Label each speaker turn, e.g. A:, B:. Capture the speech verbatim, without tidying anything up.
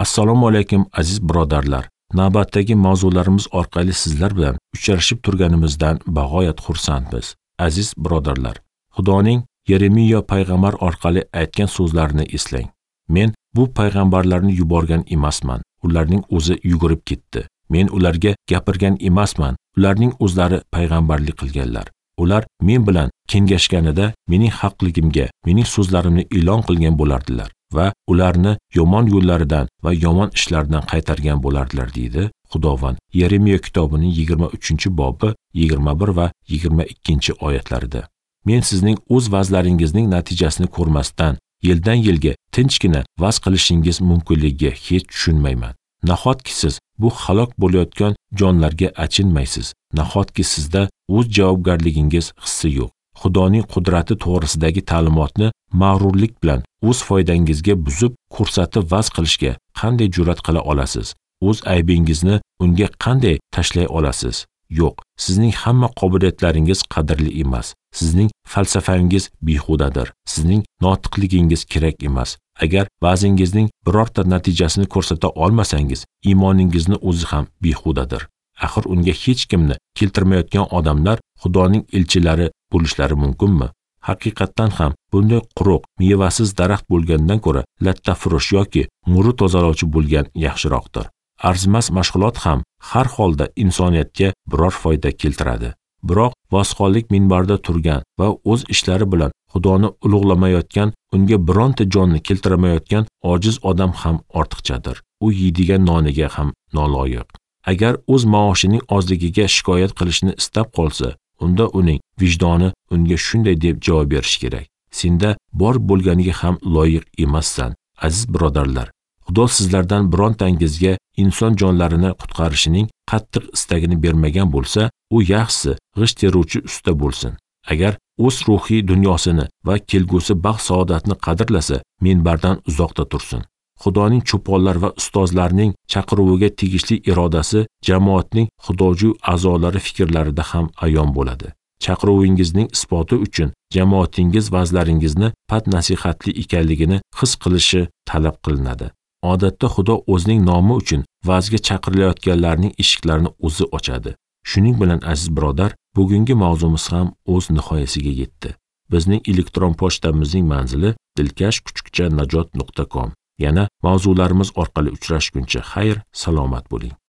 A: Assalomu alaykum aziz birodarlar. Navbatdagi mavzularimiz orqali sizlar bilan uchrashib turganimizdan bag'oyat xursandmiz. Aziz birodarlar, Xudoning Yeremiya payg'ambar orqali aytgan so'zlarini eslang. Men bu payg'ambarlarni yuborgan emasman. Ularning o'zi yugurib ketdi. Men ularga gapirgan emasman. Ularning o'zlari payg'ambarlik qilganlar. Ular men bilan kengashganida mening haqligimga, mening so'zlarimni e'lon qilgan bo'lardilar va ularni yomon yo'llaridan va yomon ishlardan qaytargan bo'lardilar deydi Xudovand. Yeremiya kitobining yigirma uchinchi bobi yigirma bir va yigirma ikkinchi oyatlarida. Men sizning o'z vazlaringizning natijasini ko'rmasdan yildan yilga tinchgina vaz qilishingiz mumkinligiga hech tushunmayman. Nahotki siz bu halok bo'layotgan jonlarga achinmaysiz. Nahotki sizda o'z javobgarligingiz hissi yo'q. Xudoning qudrati to'g'risidagi ta'limotni mag'rurlik bilan o'z foydangizga buzib ko'rsatib vaz qilishga qanday jur'at qila olasiz? O'z aybingizni unga qanday tashlay olasiz? Yo'q, sizning hamma qobiliyatlaringiz qadrli emas. Sizning falsafangiz behudadir. Sizning notiqligingiz kerak emas. Agar va'zingizning birorta natijasini ko'rsata olmasangiz, iymoningizni o'zi ham behudadir. Axir unga hech kimni keltirmayotgan odamlar Xudoning elchilari bo'lishlari mumkinmi? Haqiqatdan ham bunday quruq, mevasiz daraxt bo'lgandan ko'ra lattafurush yoki muri tozalovchi bo'lgan yaxshiroqdir. Arzimas mashg'ulot ham har holda insoniyatga biror foyda keltiradi. Biroq vosxonlik minbarida turgan va o'z ishlari bilan Xudoni ulug'lamayotgan, unga bironta jonni keltirmayotgan ojiz odam ham ortiqchadir. U yeydigan noniga ham noloyiq. Agar o'z maoshining ozligiga shikoyat qilishni istab qolsa, unda uning vijdoni unga shunday deb javob berish kerak. Senda bor bo'lganiga ham loyiq emassan. Aziz birodarlar, Xudo sizlardan birontangizga inson jonlarini qutqarishining qattiq istagini bermagan bo'lsa, u yaxshisi g'isht teruvchi usta bo'lsin. Agar o'z ruhiy dunyosini va kelgusi baxt saodatni qadrlasa, minbardan uzoqda tursin. Xudoning cho'ponlar va ustozlarning chaqiruviga tegishli irodasi jamoatning xudoju a'zolari fikrlarida ham ayon bo'ladi. Chaqiruvingizning isboti uchun jamoatingiz vazlaringizni past nasihatli ekanligini his qilishi talab qilinadi. Odatda Xudo o'zining nomi uchun vazga chaqirilayotganlarning eshiklarini o'zi ochadi. Shuning bilan aziz birodar, bugungi mavzumiz ham o'z nihoyasiga yetdi. Bizning elektron pochtamizning manzili dilkash kuchukcha najot nuqta com. Yana mavzularimiz orqali uchrashguncha xayr, salomat bo'ling.